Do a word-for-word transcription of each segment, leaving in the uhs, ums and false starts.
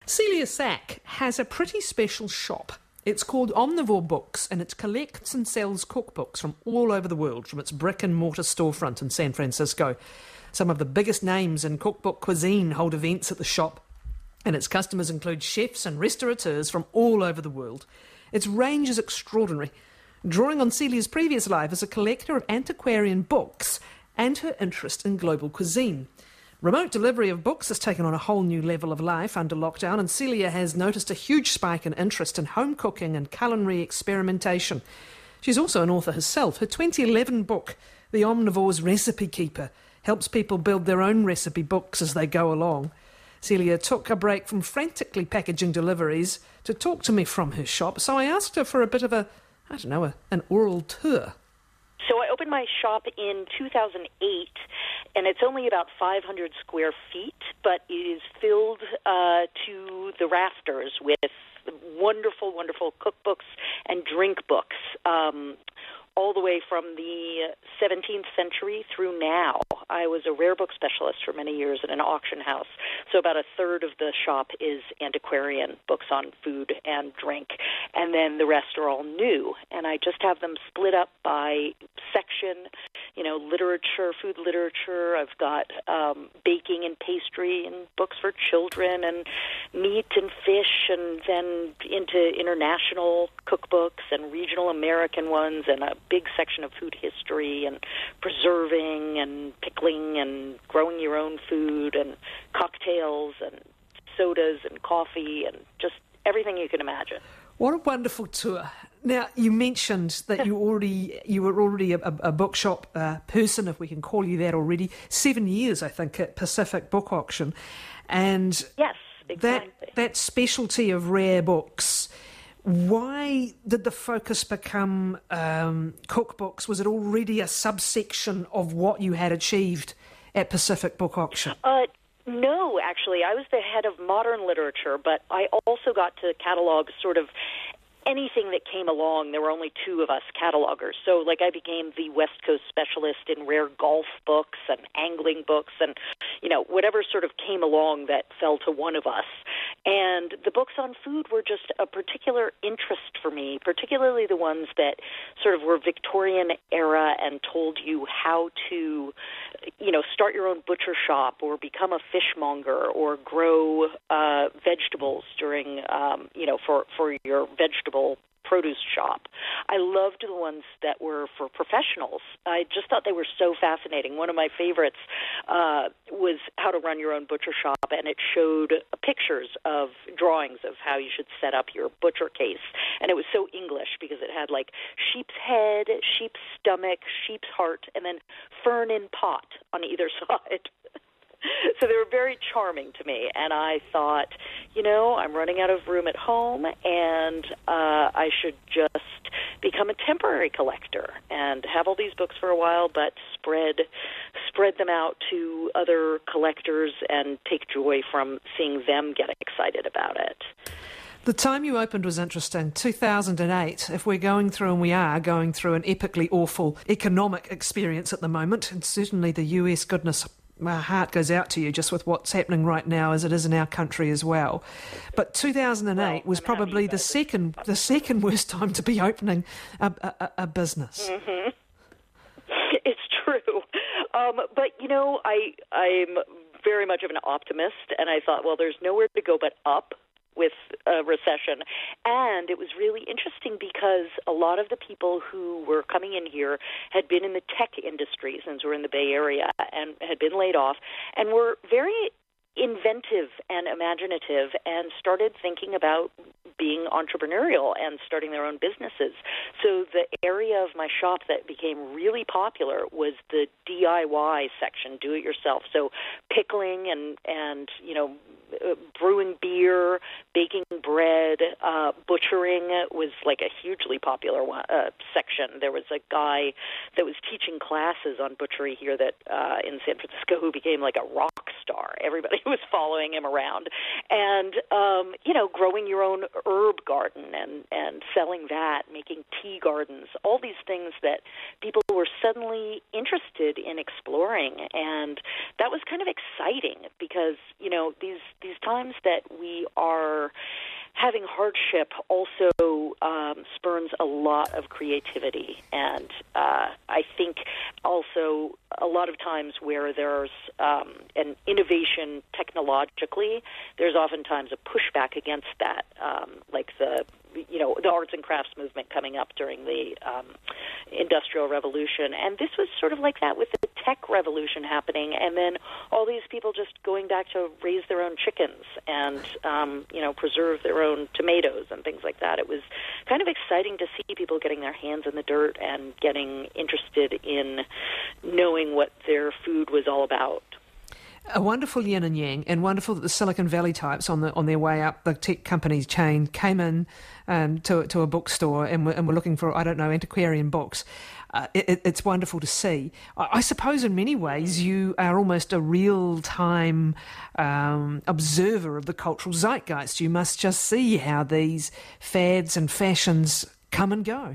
Celia Sack has a pretty special shop. It's called Omnivore Books, and it collects and sells cookbooks from all over the world, from its brick-and-mortar storefront in San Francisco. Some of the biggest names in cookbook cuisine hold events at the shop, and its customers include chefs and restaurateurs from all over the world. Its range is extraordinary, drawing on Celia's previous life as a collector of antiquarian books and her interest in global cuisine. Remote delivery of books has taken on a whole new level of life under lockdown, and Celia has noticed a huge spike in interest in home cooking and culinary experimentation. She's also an author herself. Her twenty eleven book, The Omnivore's Recipe Keeper, helps people build their own recipe books as they go along. Celia took a break from frantically packaging deliveries to talk to me from her shop, so I asked her for a bit of a, I don't know, a, an oral tour. So I opened my shop in two thousand eight, and it's only about five hundred square feet, but it is filled uh, to the rafters with wonderful, wonderful cookbooks and drink books, um, all the way from the seventeenth century through now. I was a rare book specialist for many years at an auction house, so about a third of the shop is antiquarian books on food and drink, and then the rest are all new. And I just have them split up by section, you know, literature, food literature. I've got um, baking and pastry and books for children and meat and fish, and then into international cookbooks and regional American ones, and a big section of food history and preserving and pickling and growing your own food and cocktails and sodas and coffee and just everything you can imagine. What a wonderful tour. Now, you mentioned that you already you were already a, a bookshop uh, person, if we can call you that already. Seven years, I think, at Pacific Book Auction. And yes, exactly. that, that specialty of rare books, why did the focus become um, cookbooks? Was it already a subsection of what you had achieved at Pacific Book Auction? Uh, no, actually. I was the head of modern literature, but I also got to catalog sort of anything that came along. There were only two of us catalogers. So, like, I became the West Coast specialist in rare golf books and angling books and, you know, whatever sort of came along that fell to one of us. And the books on food were just a particular interest for me, particularly the ones that sort of were Victorian era and told you how to, you know, start your own butcher shop or become a fishmonger or grow uh, vegetables during, um, you know, for, for your vegetable produce shop. I loved the ones that were for professionals. I just thought they were so fascinating. One of my favorites uh, was How to Run Your Own Butcher Shop, and it showed pictures of drawings of how you should set up your butcher case. And it was so English because it had like sheep's head, sheep's stomach, sheep's heart, and then fern in pot on either side. So they were very charming to me, and I thought, you know, I'm running out of room at home, and uh, I should just become a temporary collector and have all these books for a while, but spread spread them out to other collectors and take joy from seeing them get excited about it. The time you opened was interesting, two thousand eight. If we're going through, and we are going through, an epically awful economic experience at the moment, and certainly the U S, goodness, my heart goes out to you just with what's happening right now, as it is in our country as well. But two thousand eight well, was probably the second the second worst time to be opening a, a, a business. Mm-hmm. It's true. Um, but, you know, I, I'm very much of an optimist, and I thought, well, there's nowhere to go but up with a recession. And it was really interesting because a lot of the people who were coming in here had been in the tech industry, since we're in the Bay Area, and had been laid off, and were very inventive and imaginative and started thinking about being entrepreneurial and starting their own businesses. So the area of my shop that became really popular was the D I Y section, do it yourself. So pickling and, and you know, uh, brewing beer, baking bread, uh, butchering was like a hugely popular one, uh, section. There was a guy that was teaching classes on butchery here that uh, in San Francisco who became like a rock star. Everybody was following him around. And, um, you know, growing your own herb garden and, and selling that, making tea gardens, all these things that people were suddenly interested in exploring. And that was kind of exciting because, you know, these, these times that we are having hardship also um, spurns a lot of creativity, and uh, I think also a lot of times where there's um, an innovation technologically, there's oftentimes a pushback against that, um, like the you know, the arts and crafts movement coming up during the um, Industrial Revolution. And this was sort of like that with the tech revolution happening, and then all these people just going back to raise their own chickens and, um, you know, preserve their own tomatoes and things like that. It was kind of exciting to see people getting their hands in the dirt and getting interested in knowing what their food was all about. A wonderful yin and yang, and wonderful that the Silicon Valley types on the on their way up the tech companies chain came in um, to to a bookstore and were, and were looking for, I don't know, antiquarian books. Uh, it, it's wonderful to see. I, I suppose in many ways you are almost a real-time um, observer of the cultural zeitgeist. You must just see how these fads and fashions come and go.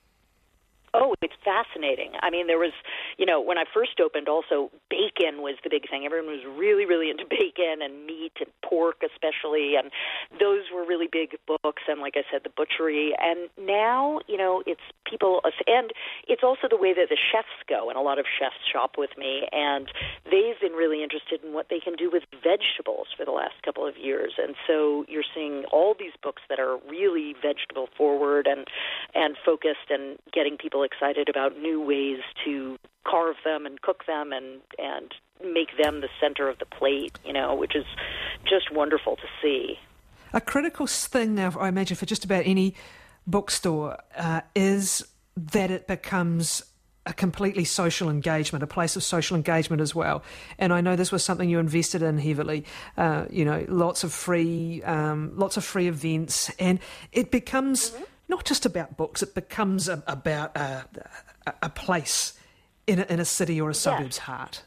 Oh, it's fascinating. I mean, there was, you know, when I first opened also, bacon was the big thing. Everyone was really, really into bacon and meat and pork especially, and those were really big books, and like I said, the butchery. And now, you know, it's people, and it's also the way that the chefs go, and a lot of chefs shop with me, and they've been really interested in what they can do with vegetables for the last couple of years. And so you're seeing all these books that are really vegetable forward and, and focused and getting people excited about new ways to carve them and cook them and and make them the center of the plate, you know, which is just wonderful to see. A critical thing now, I imagine, for just about any bookstore uh, is that it becomes a completely social engagement, a place of social engagement as well. And I know this was something you invested in heavily. Uh, you know, lots of free, um, lots of free events, and it becomes. Mm-hmm. Not just about books, it becomes a, about a, a, a place in a, in a city or a suburb's yes. heart.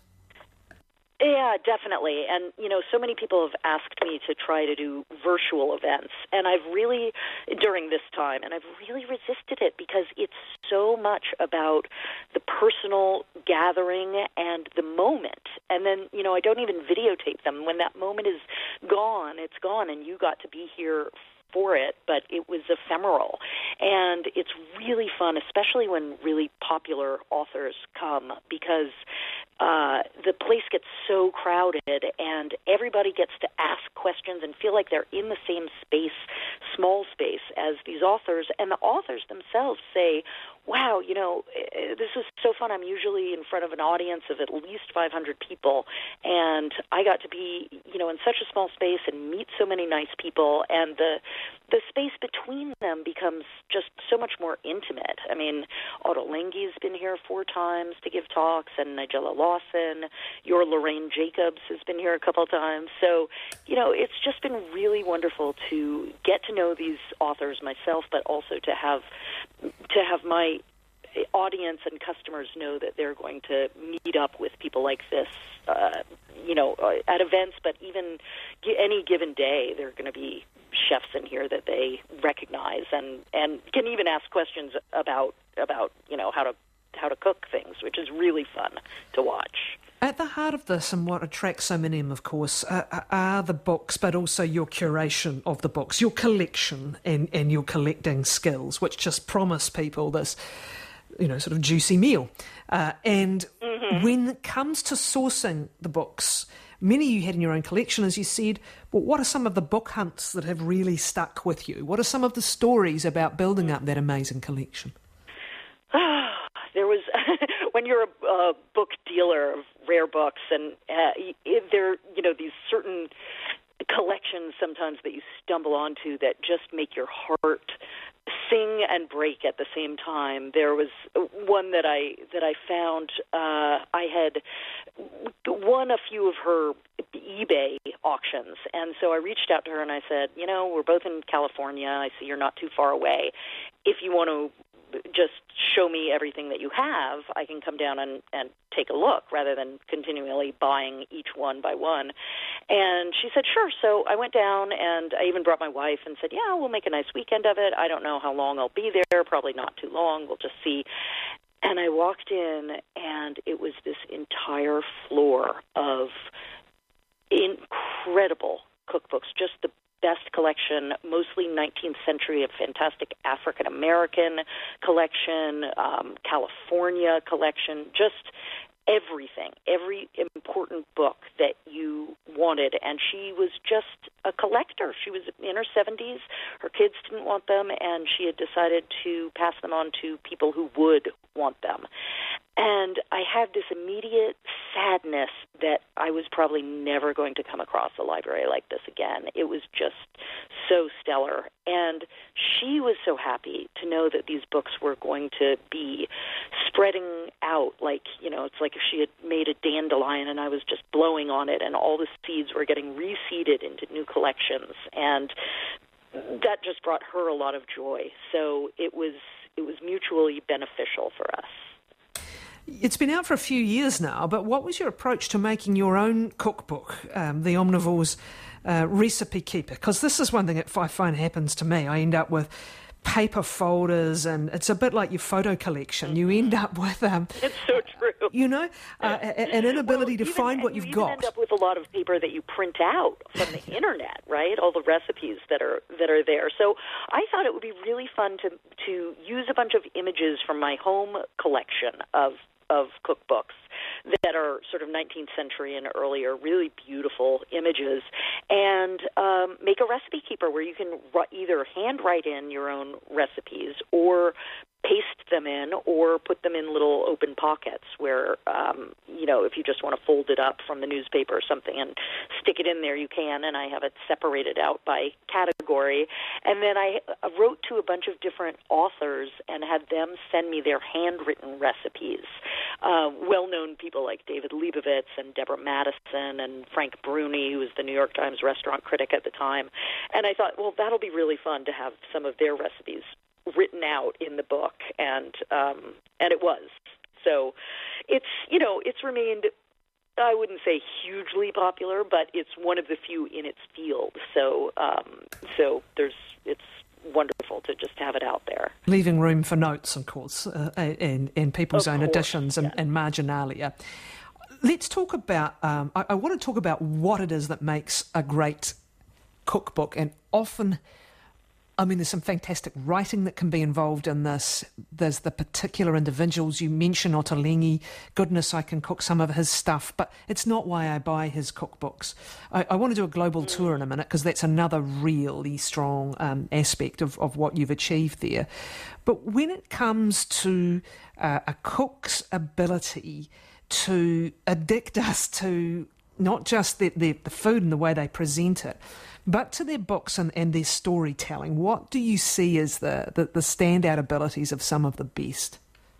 Yeah, definitely. And, you know, so many people have asked me to try to do virtual events, and I've really, during this time, and I've really resisted it because it's so much about the personal gathering and the moment. And then, you know, I don't even videotape them. When that moment is gone, it's gone, and you got to be here for it, but it was ephemeral. And it's really fun, especially when really popular authors come, because uh, the place gets so crowded and everybody gets to ask questions and feel like they're in the same space, small space, as these authors. And the authors themselves say, wow, you know, this is so fun. I'm usually in front of an audience of at least five hundred people, and I got to be, you know, in such a small space and meet so many nice people, and the the space between them becomes just so much more intimate. I mean, Otto Lengi's been here four times to give talks, and Nigella Lawson, your Lorraine Jacobs has been here a couple of times. So, you know, it's just been really wonderful to get to know these authors myself, but also to have to have my audience and customers know that they're going to meet up with people like this, uh, you know, at events, but even any given day, there are going to be chefs in here that they recognize and, and can even ask questions about, about, you know, how to how to cook things, which is really fun to watch. At the heart of this, and what attracts so many, of course, uh, are the books, but also your curation of the books, your collection and, and your collecting skills, which just promise people this, you know, sort of juicy meal. Uh, and mm-hmm. when it comes to sourcing the books, many you had in your own collection, as you said, but what are some of the book hunts that have really stuck with you? What are some of the stories about building up that amazing collection? There was, when you're a, a book dealer of rare books, and uh, there, you know, these certain collections sometimes that you stumble onto that just make your heart sing and break at the same time. There was one that I that I found. Uh, I had won a few of her eBay auctions, and so I reached out to her and I said, you know, we're both in California. I see you're not too far away. If you want to just show me everything that you have, I can come down and, and take a look rather than continually buying each one by one. And she said, sure. So I went down, and I even brought my wife and said, yeah, we'll make a nice weekend of it. I don't know how long I'll be there, probably not too long. We'll just see. And I walked in, and it was this entire floor of incredible cookbooks, just the best collection, mostly nineteenth century, a fantastic African American collection, um, California collection, just everything, every important book that you wanted. And she was just a collector. She was in her seventies. Her kids didn't want them, and she had decided to pass them on to people who would want them. And I had this immediate sadness that I was probably never going to come across a library like this again. It was just so stellar. And she was so happy to know that these books were going to be spreading out like, you know, it's like if she had made a dandelion and I was just blowing on it and all the seeds were getting reseeded into new collections. And that just brought her a lot of joy. So it was it was mutually beneficial for us. It's been out for a few years now, but what was your approach to making your own cookbook, um, The Omnivore's uh, Recipe Keeper? Because this is one thing that I find happens to me. I end up with paper folders, and it's a bit like your photo collection. You end up with... Um, it's so true. You know, uh, an inability well, to even, find what you've you got. You end up with a lot of paper that you print out from the internet, right? All the recipes that are that are there. So I thought it would be really fun to to use a bunch of images from my home collection of of cookbooks that are sort of nineteenth century and earlier, really beautiful images, and um, make a recipe keeper where you can r- either handwrite in your own recipes or paste them in or put them in little open pockets where, um, you know, if you just want to fold it up from the newspaper or something and stick it in there, you can, and I have it separated out by category. And then I wrote to a bunch of different authors and had them send me their handwritten recipes. Uh, well-known people like David Leibovitz and Deborah Madison and Frank Bruni, who was the New York Times restaurant critic at the time. And I thought, well, that'll be really fun to have some of their recipes written out in the book, and um, and it was. So it's, you know, it's remained, I wouldn't say hugely popular, but it's one of the few in its field. So um, so there's it's wonderful to just have it out there. Leaving room for notes, of course, uh, and, and people's of own course, additions and, yes. and marginalia. Let's talk about, um, I, I want to talk about what it is that makes a great cookbook, and often... I mean, there's some fantastic writing that can be involved in this. There's the particular individuals. You mention Ottolenghi. Goodness, I can cook some of his stuff, but it's not why I buy his cookbooks. I, I want to do a global mm. tour in a minute because that's another really strong um, aspect of, of what you've achieved there. But when it comes to uh, a cook's ability to addict us to not just the, the, the food and the way they present it, but to their books and, and their storytelling, what do you see as the, the, the standout abilities of some of the best?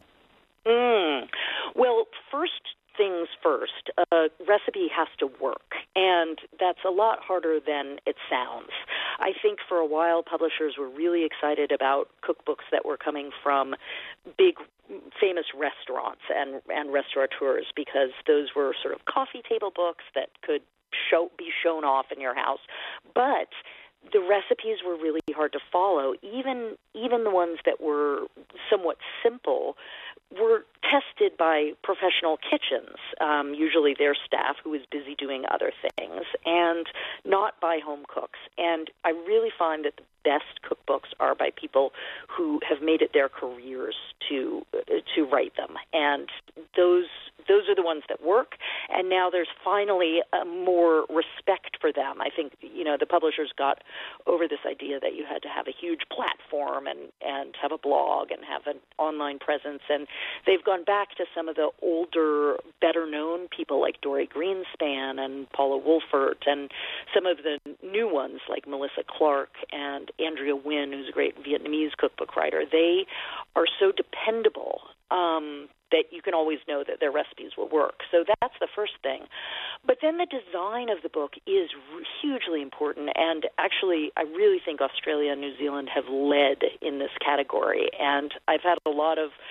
Mm. Well, first things first, a recipe has to work, and that's a lot harder than it sounds. I think for a while publishers were really excited about cookbooks that were coming from big famous restaurants and, and restaurateurs because those were sort of coffee table books that could show be shown off in your house. But the recipes were really hard to follow. Even even the ones that were somewhat simple were tested by professional kitchens, um, usually their staff who was busy doing other things, and not by home cooks. And I really find that the best cookbooks are by people who have made it their careers to uh, to write them. And those those are the ones that work. And now there's finally a more respect for them. I think, you know, the publishers got over this idea that you had to have a huge platform and, and have a blog and have an online presence. And they've gone back to some of the older, better-known people like Dory Greenspan and Paula Wolfert and some of the new ones like Melissa Clark and Andrea Nguyen, who's a great Vietnamese cookbook writer. They are so dependable um, that you can always know that their recipes will work. So that's the first thing. But then the design of the book is hugely important, and actually I really think Australia and New Zealand have led in this category. And I've had a lot of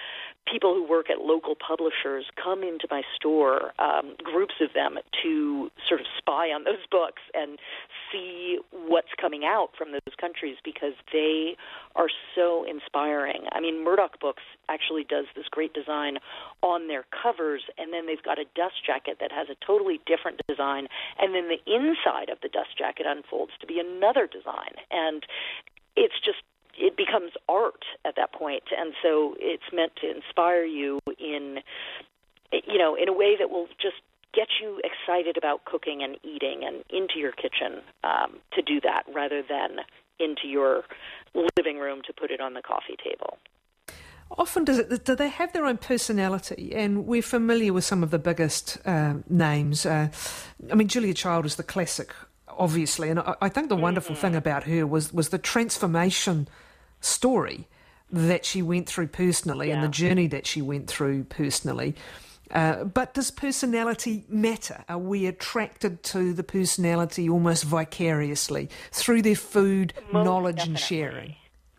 people who work at local publishers come into my store, um, groups of them, to sort of spy on those books and see what's coming out from those countries because they are so inspiring. I mean, Murdoch Books actually does this great design on their covers, and then they've got a dust jacket that has a totally different design, and then the inside of the dust jacket unfolds to be another design. And it's just it becomes art at that point, and so it's meant to inspire you in, you know, in a way that will just get you excited about cooking and eating and into your kitchen um, to do that rather than into your living room to put it on the coffee table. Often does it, do they have their own personality? And we're familiar with some of the biggest uh, names. Uh, I mean, Julia Child is the classic, obviously, and I, I think the wonderful mm-hmm. thing about her was, was the transformation story that she went through personally yeah. and the journey that she went through personally. Uh, but does personality matter? Are we attracted to the personality almost vicariously through their food, most knowledge definitely. And sharing?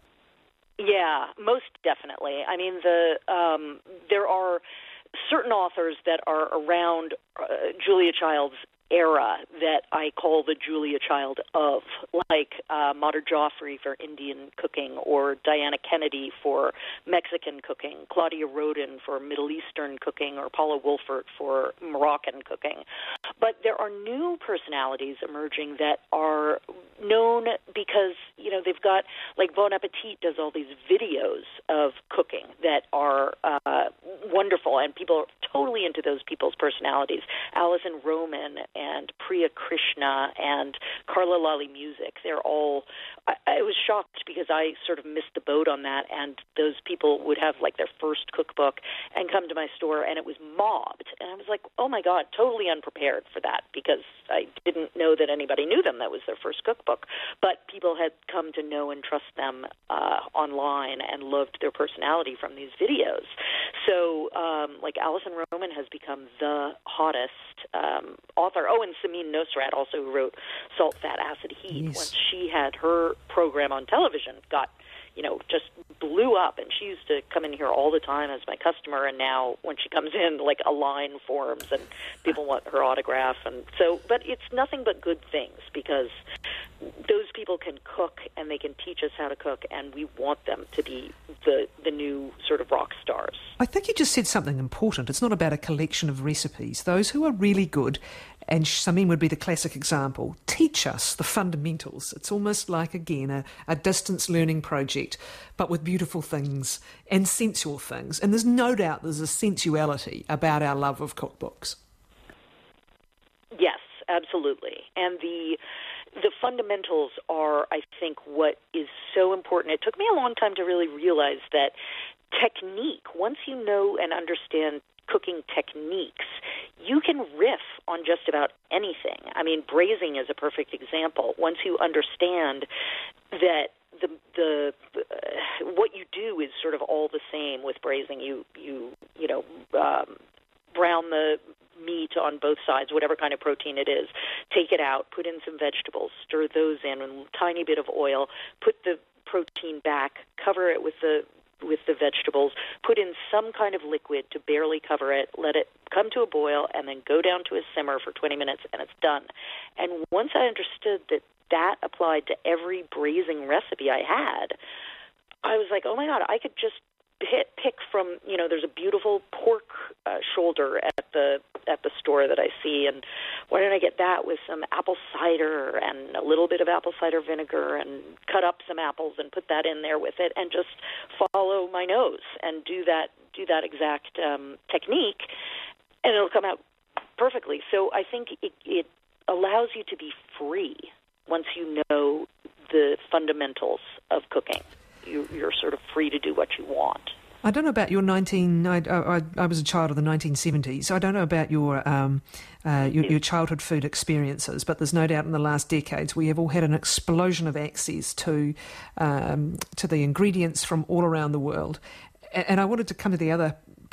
Yeah, most definitely. I mean, the um, there are certain authors that are around uh, Julia Child's era that I call the Julia Child of, like uh, Madhur Jaffrey for Indian cooking, or Diana Kennedy for Mexican cooking, Claudia Roden for Middle Eastern cooking, or Paula Wolfert for Moroccan cooking. But there are new personalities emerging that are known because, you know, they've got, like Bon Appetit does all these videos of cooking that are uh, wonderful, and people are totally into those people's personalities. Alison Roman and Priya Krishna and Carla Lally Music, they're all, I, I was shocked because I sort of missed the boat on that, and those people would have like their first cookbook and come to my store, and it was mobbed. And I was like, oh my God, totally unprepared for that because I didn't know that anybody knew them. That was their first cookbook. But people had come to know and trust them uh, online and loved their personality from these videos. So, um, like Alison Roman has become the hottest um, author. Oh, and Samin Nosrat also who wrote Salt, Fat, Acid, Heat. Yes. Once she had her program on television, got, you know, just blew up, and she used to come in here all the time as my customer, and now when she comes in, like, a line forms and people want her autograph. And so, but it's nothing but good things because those people can cook and they can teach us how to cook, and we want them to be the the new sort of rock stars. I think you just said something important. It's not about a collection of recipes. Those who are really good, and Samin would be the classic example, teach us the fundamentals. It's almost like, again, a, a distance learning project, but with beautiful things and sensual things. And there's no doubt there's a sensuality about our love of cookbooks. Yes, absolutely. And the the fundamentals are, I think, what is so important. It took me a long time to really realize that technique, once you know and understand cooking techniques, you can riff on just about anything. I mean, braising is a perfect example. Once you understand that the the uh, what you do is sort of all the same with braising, you you you know um, brown the meat on both sides, whatever kind of protein it is, take it out, put in some vegetables, stir those in, a tiny bit of oil, put the protein back, cover it with the with the vegetables, put in some kind of liquid to barely cover it, let it come to a boil, and then go down to a simmer for twenty minutes, and it's done. And once I understood that that applied to every braising recipe I had, I was like, oh my God, I could just hit, pick from, you know, there's a beautiful pork uh, shoulder at the at the store that I see, and why don't I get that with some apple cider and a little bit of apple cider vinegar and cut up some apples and put that in there with it and just follow my nose and do that do that exact um, technique, and it'll come out perfectly. So I think it, it allows you to be free once you know the fundamentals of cooking. You, you're sort of free to do what you want. I don't know about your nineteen. I, I, I was a child of the nineteen seventies. I don't know about your, um, uh, your your childhood food experiences, but there's no doubt in the last decades we have all had an explosion of access to um, to the ingredients from all around the world. And I wanted to come to the other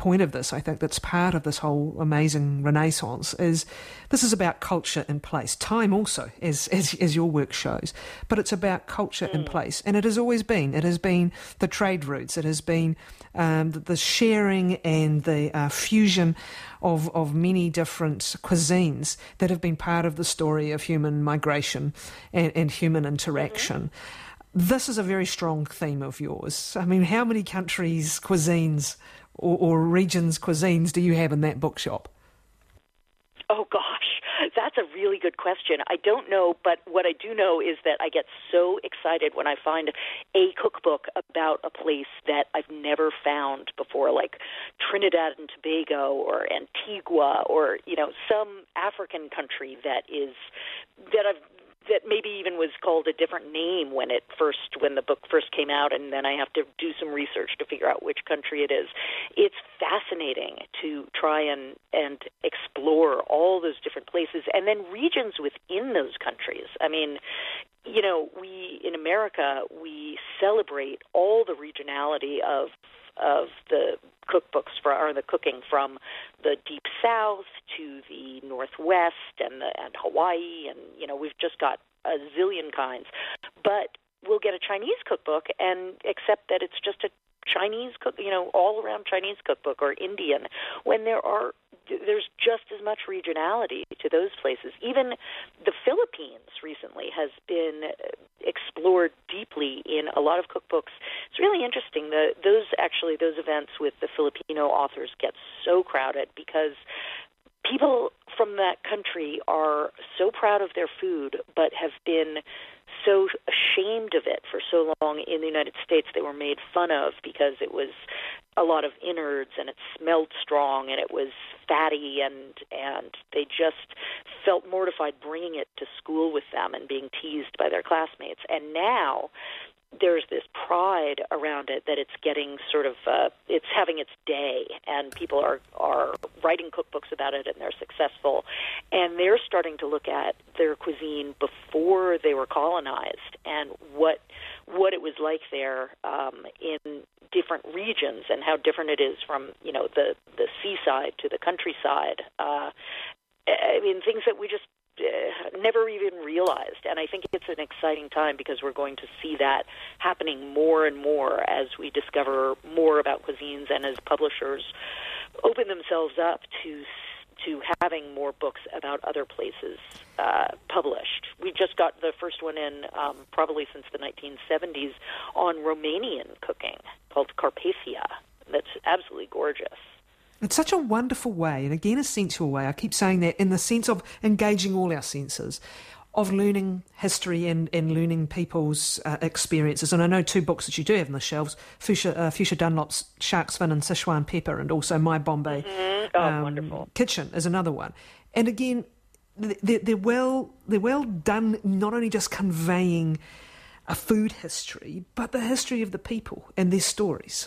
point of this, I think, that's part of this whole amazing renaissance, is this is about culture in place. Time also, as as, as your work shows, but it's about culture mm. in place. And it has always been. It has been the trade routes. It has been um, the, the sharing and the uh, fusion of, of many different cuisines that have been part of the story of human migration and, and human interaction. Mm-hmm. This is a very strong theme of yours. I mean, how many countries' cuisines or, or regions' cuisines do you have in that bookshop? Oh, gosh, that's a really good question. I don't know, but what I do know is that I get so excited when I find a cookbook about a place that I've never found before, like Trinidad and Tobago or Antigua or, you know, some African country that is that I've that maybe even was called a different name when it first, when the book first came out, and then I have to do some research to figure out which country it is. It's fascinating to try and, and explore all those different places, and then regions within those countries. I mean, you know, we, in America, we celebrate all the regionality of of the cookbooks for or the cooking from the Deep South to the Northwest and the and Hawaii, and you know we've just got a zillion kinds. But we'll get a Chinese cookbook and accept that it's just a Chinese cook, you know, all around Chinese cookbook or Indian, when there are there's just as much regionality to those places. Even the Philippines recently has been explored deeply in a lot of cookbooks. It's really interesting. The, those actually those events with the Filipino authors get so crowded because people from that country are so proud of their food, but have been so ashamed of it for so long in the United States. They were made fun of because it was a lot of innards and it smelled strong and it was fatty, and and they just felt mortified bringing it to school with them and being teased by their classmates. And now there's this pride around it that it's getting sort of, uh, it's having its day, and people are, are writing cookbooks about it, and they're successful. And they're starting to look at their cuisine before they were colonized and what what it was like there um, in different regions and how different it is from, you know, the, the seaside to the countryside. Uh, I mean, things that we just Uh, never even realized. And I think it's an exciting time because we're going to see that happening more and more as we discover more about cuisines and as publishers open themselves up to to having more books about other places uh, published. We just got the first one in um, probably since the nineteen seventies on Romanian cooking called Carpathia. That's absolutely gorgeous. It's such a wonderful way, and again a sensual way, I keep saying that, in the sense of engaging all our senses, of learning history and, and learning people's uh, experiences. And I know two books that you do have on the shelves, Fuchsia, uh, Fuchsia Dunlop's Shark's Fin and Sichuan Pepper, and also My Bombay mm-hmm. oh, um, wonderful. Kitchen is another one. And again, they're, they're, well, they're well done, not only just conveying a food history, but the history of the people and their stories.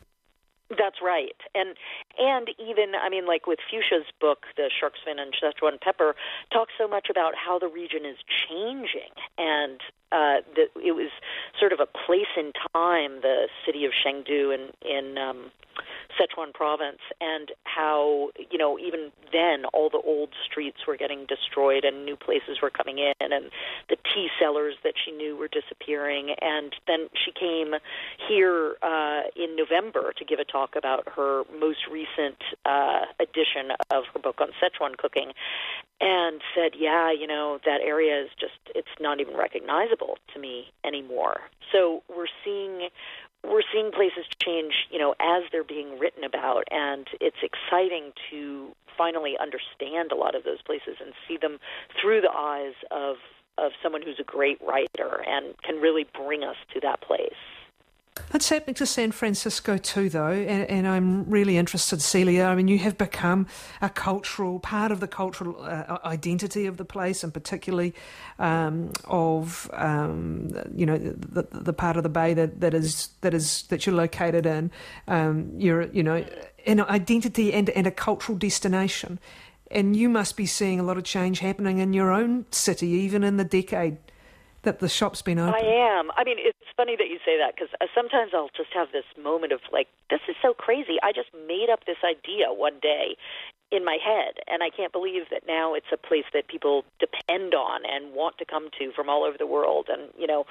That's right. And and even, I mean, like with Fuchsia's book, The Shark's Fin and Sichuan Pepper, talks so much about how the region is changing. And uh, the, it was sort of a place in time, the city of Chengdu in, in um, Sichuan province, and how, you know, even then all the old streets were getting destroyed and new places were coming in, and the tea cellars that she knew were disappearing. And then she came here uh, in November to give a talk about her most recent uh, edition of her book on Sichuan cooking, and said, yeah, you know, that area is just, it's not even recognizable to me anymore. So we're seeing we're seeing places change, you know, as they're being written about, and it's exciting to finally understand a lot of those places and see them through the eyes of of someone who's a great writer and can really bring us to that place. It's happening to San Francisco too, though, and, and I'm really interested, Celia. I mean, you have become a cultural, part of the cultural uh, identity of the place, and particularly um, of, um, you know, the, the part of the bay that, that is that is that you're located in. Um, you're, you know, an identity and and a cultural destination, and you must be seeing a lot of change happening in your own city, even in the decade that the shop's been open? I am. I mean, it's funny that you say that because sometimes I'll just have this moment of like, this is so crazy. I just made up this idea one day in my head, and I can't believe that now it's a place that people depend on and want to come to from all over the world. And, you know,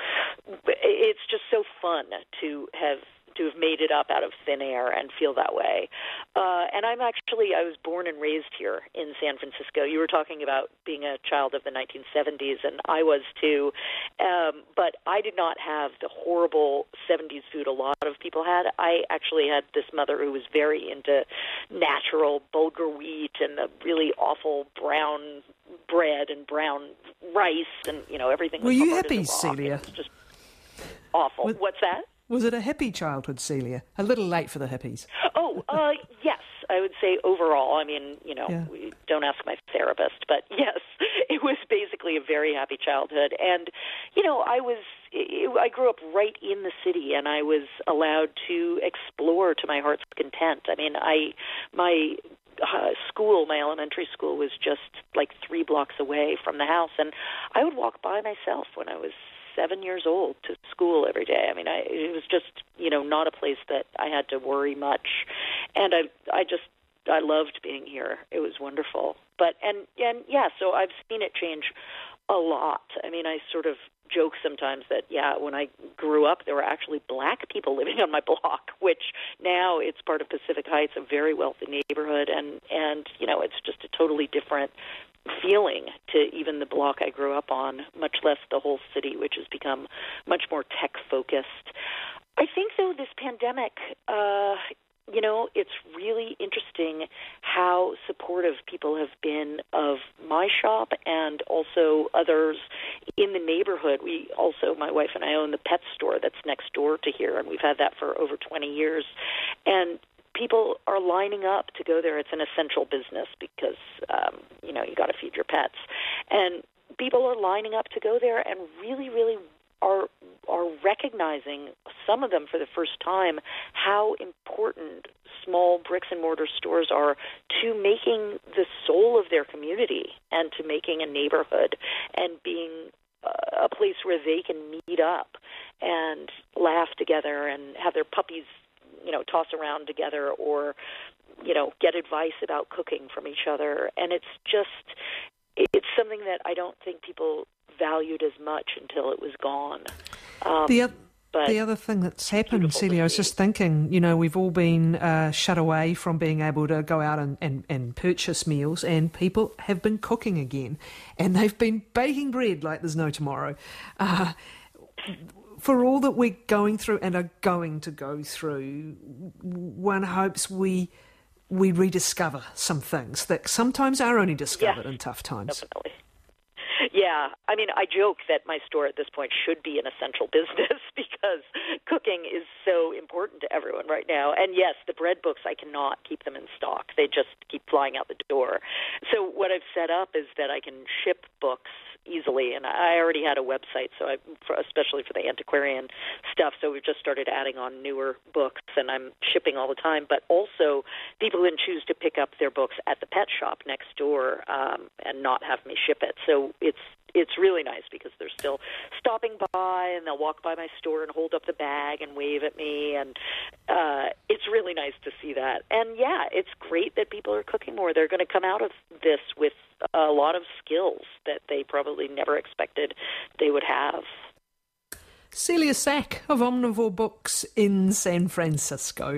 it's just so fun to have to have made it up out of thin air and feel that way. Uh, and I'm actually, I was born and raised here in San Francisco. You were talking about being a child of the nineteen seventies, and I was too. Um, but I did not have the horrible seventies food a lot of people had. I actually had this mother who was very into natural bulgur wheat and the really awful brown bread and brown rice, and, you know, everything was Were you hard as a happy, rock. Celia? It was just awful. Was- What's that? Was it a hippie childhood, Celia? A little late for the hippies. Oh, uh, yes, I would say overall. I mean, you know, Yeah. we don't ask my therapist, but yes, it was basically a very happy childhood. And, you know, I was, I grew up right in the city, and I was allowed to explore to my heart's content. I mean, I, my uh, school, my elementary school, was just like three blocks away from the house, and I would walk by myself when I was seven years old to school every day. I mean, I, it was just, you know, not a place that I had to worry much. And I, I just, I loved being here. It was wonderful. But, and, and yeah, so I've seen it change a lot. I mean, I sort of joke sometimes that, yeah, when I grew up, there were actually black people living on my block, which now it's part of Pacific Heights, a very wealthy neighborhood. And, and, you know, it's just a totally different feeling to even the block I grew up on, much less the whole city, which has become much more tech-focused. I think, though, this pandemic, uh, you know, it's really interesting how supportive people have been of my shop and also others in the neighborhood. We also, my wife and I own the pet store that's next door to here, and we've had that for over twenty years. And people are lining up to go there. It's an essential business because, um, you know, you got to feed your pets. And people are lining up to go there and really, really are are recognizing, some of them for the first time, how important small bricks and mortar stores are to making the soul of their community and to making a neighborhood and being a place where they can meet up and laugh together and have their puppies, you know, toss around together, or, you know, get advice about cooking from each other. And it's just, it's something that I don't think people valued as much until it was gone. Um, the, o- but the other thing that's happened, beautiful to Celia, I was see. just thinking, you know, we've all been uh, shut away from being able to go out and, and, and purchase meals, and people have been cooking again, and they've been baking bread like there's no tomorrow. Uh, For all that we're going through and are going to go through, one hopes we we rediscover some things that sometimes are only discovered Yes, in tough times. definitely. Yeah, I mean, I joke that my store at this point should be an essential business because cooking is so important to everyone right now. And yes, the bread books, I cannot keep them in stock. They just keep flying out the door. So what I've set up is that I can ship books easily, and I already had a website, so I, for, especially for the antiquarian stuff, so we've just started adding on newer books, and I'm shipping all the time, but also people can choose to pick up their books at the pet shop next door um, and not have me ship it. So it's it's really nice because they're still stopping by, and they'll walk by my store and hold up the bag and wave at me, and uh, it's really nice to see that. And yeah, it's great that people are cooking more. They're going to come out of this with a lot of skills that they probably never expected they would have. Celia Sack of Omnivore Books in San Francisco.